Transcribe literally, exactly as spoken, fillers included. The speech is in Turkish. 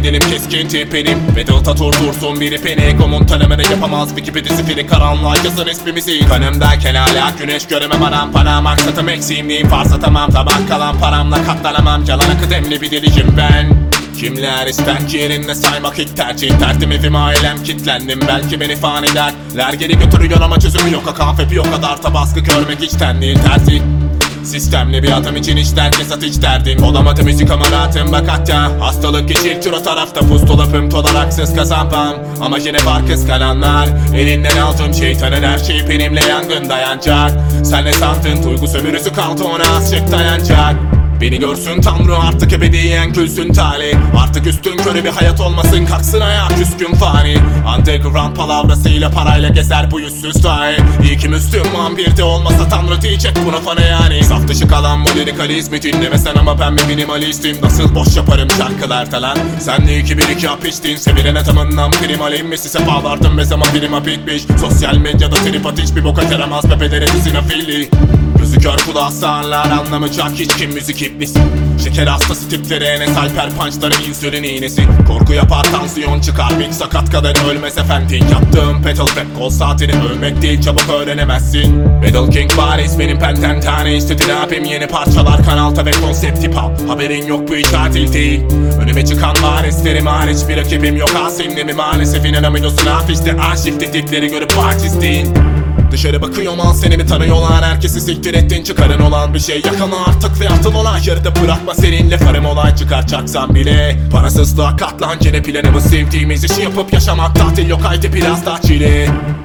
bir dilim keskin tipinim ve diktatör dursun biri peni. Egomun talemede yapamaz bir gibi dizifili karanlığa yazın ismimizi. Kanımdayken hala güneş göremem anam para. Maksatım eksiğimliğim farz atamam. Tabak kalan paramla katlanamam. Yalan kıdemli bir deliyim ben. Kimler ister ki yerinde saymak ilk tercih. Tertim evim ailem kitlendim, belki beni faniler geri götürüyor ama çözümü yok. Akafe yok kadar da baskı görmek içten değil tercih. Sistemli bir adam için hiç derke sat hiç derdim. Olamadı müzik amaratım bak hatta. Hastalık geçir tür o tarafta. Pustolapım tolaraksız kazanmam. Ama yine var kıskananlar. Elinden aldığım şeytanın her şeyi benimle yangın dayanacak. Sen ne sandın duygu sömürüsü kaldı ona azıcık dayanacak. Beni görsün Tanrı artık ebediyen külsün tali. Artık üstün körü bir hayat olmasın kalksın ayağa küskün fani. Underground palavrasıyla parayla gezer bu yüzsüz dahi. İyi ki Müslüman bir de olmasa Tanrı diyecek buna fana yani. Saf dışı kalan bu lirikalizmi dinlemesen ama ben bir minimalistim. Nasıl boş yaparım şarkılarda lan. Sen de iki bir iki hap içtin. Sevilen adamından primalim mi size bağlardım ve zaman prima bitmiş. Sosyal medyada trip at hiçbir boka yaramaz bebelere dizin afili. Gözü kör kulağı sağırlar anlamayacak hiç kim müzik iblis. Şeker hastası tipleri Enes Alper punchları insülin iğnesi. Korku yapar tansiyon çıkar big sakat kadar ölmez efendin. Yaptığım petal rap kol saatini övmek değil çabuk öğrenemezsin. Battle King Paris benim pentem tane istedi ne yapayım yeni parçalar kanalta ve konsept hip hop. Haberin yok bu hiç adil değil. Önüme çıkan varislerim hariç bir rakibim yok asimli mi maalesef inanamıyorsun afişte arşiv dedikleri görüp aciz değil. Dışarı bakıyorum al seni mi tanıyorlar. Herkesi siktir ettin çıkarın olan bir şey. Yakala artık ve atıl olan yarıda bırakma seninle farım olay çıkartacaksan bile. Parasızlığa katlan gene planımı sevdiğimiz işi yapıp yaşamak tatil yok haydi biraz daha çile.